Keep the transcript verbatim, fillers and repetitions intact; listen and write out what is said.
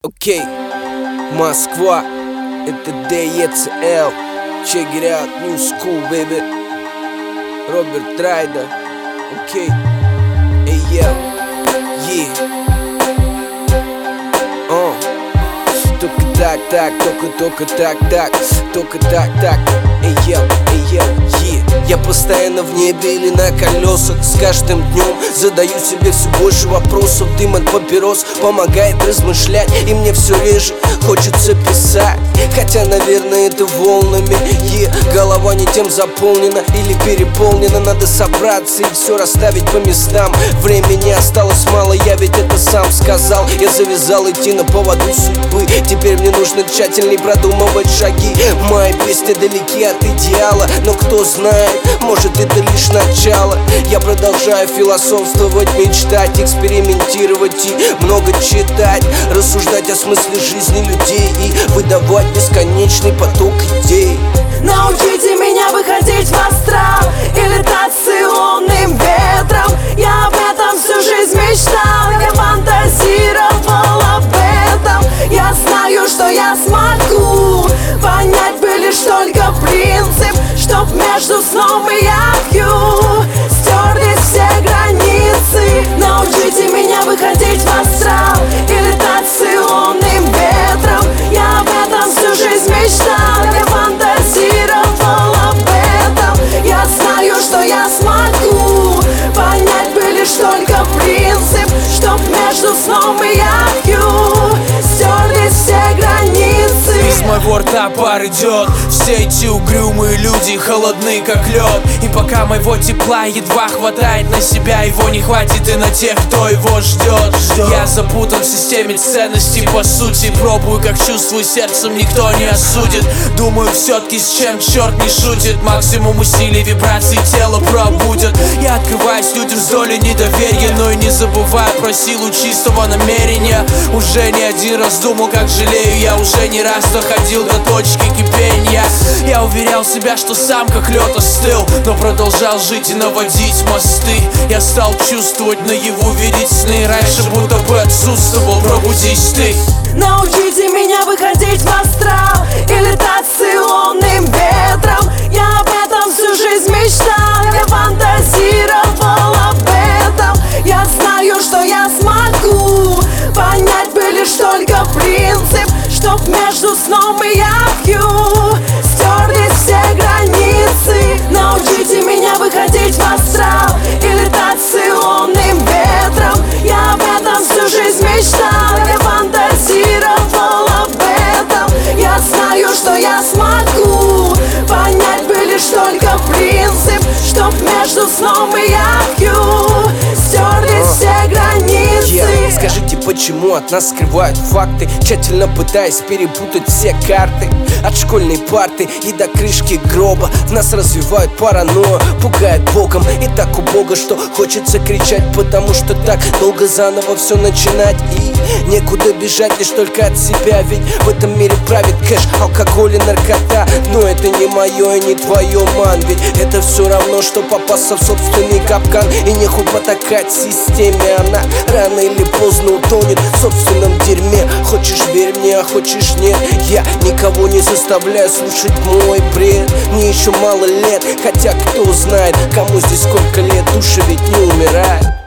Окей, Москва, это ди и си эл. Check it out, new school, baby. Роберт Райда, окей. Эй, я, е. О, только так, так, только, только так, так, только так, так. Эй, я, эй, я, е. Я постоянно в небе или на колесах. С каждым днем задаю себе все больше вопросов. Дым от папирос помогает размышлять, и мне все реже хочется писать. Хотя, наверное, это волнами. Е, голова не тем заполнена или переполнена. Надо собраться и все расставить по местам. Времени осталось мало, я ведь это сам сказал. Я завязал идти на поводу судьбы. Теперь мне нужно тщательней продумывать шаги. Мои песни далеки от идеала, но кто знает, может, это лишь начало. Я продолжаю философствовать, мечтать, экспериментировать и много читать, рассуждать о смысле жизни людей и выдавать бесконечный поток идей. Научите меня выходить в астрал и летать с ионным ветром. Я об этом всю жизнь мечтал, я фантазировал об этом. Я знаю, что я смогу понять бы лишь только принцип, чтоб между сном и явью стерлись все границы. Научите меня выходить в астрал и летать с ионным ветром. Я об этом всю жизнь мечтал, я фантазировал об этом. Я знаю, что я смогу понять бы лишь только принцип, чтоб между сном и явью стерлись все границы. Из моего рта пар идет, все эти угрюмые люди холодны как лед. И пока моего тепла едва хватает на себя, его не хватит и на тех, кто его ждет. Я запутан в системе ценностей, по сути. Пробую, как чувствую, сердцем никто не осудит. Думаю, все-таки с чем черт не шутит. Максимум усилий, вибраций тела пробудет. Я открываюсь людям с долей недоверия, но и не забываю про силу чистого намерения. Уже не один раз думал, как жалею. Я уже не раз доходил до точки кипения. Я уверял себя, что сам как лед остыл, но продолжал жить и наводить мосты. Я стал чувствовать наяву, видеть сны. Раньше будто бы отсутствовал, пробудись ты. Научите меня выходить в астрал и летать с ионным ветром. Я об этом всю жизнь мечтал, я фантазировал об этом. Я знаю, что я смогу понять бы лишь только принцип, чтоб между сном и явью стерлись все границы. Научите меня выходить в астрал и летать с ионным ветром. Я об этом всю жизнь мечтал, я фантазировал об этом. Я знаю, что я смогу понять бы лишь только принцип, чтоб между сном и явью стерлись все границы. Yeah. Скажите, почему от нас скрывают факты, тщательно пытаясь перепутать все карты? От школьной парты и до крышки гроба в нас развивают паранойю, пугает боком и так убого, что хочется кричать, потому что так долго заново все начинать. И некуда бежать лишь только от себя, ведь в этом мире правит кэш, алкоголь и наркота. Но это не мое и не твое, ман, ведь это все равно, что попасться в собственный капкан. И нехуй потакать системе, она рано или поздно утонет в собственном дерьме. Хочешь верь мне, а хочешь нет, я никого не заставляю слушать мой бред. Мне еще мало лет, хотя кто знает, кому здесь сколько лет, души ведь не умирают.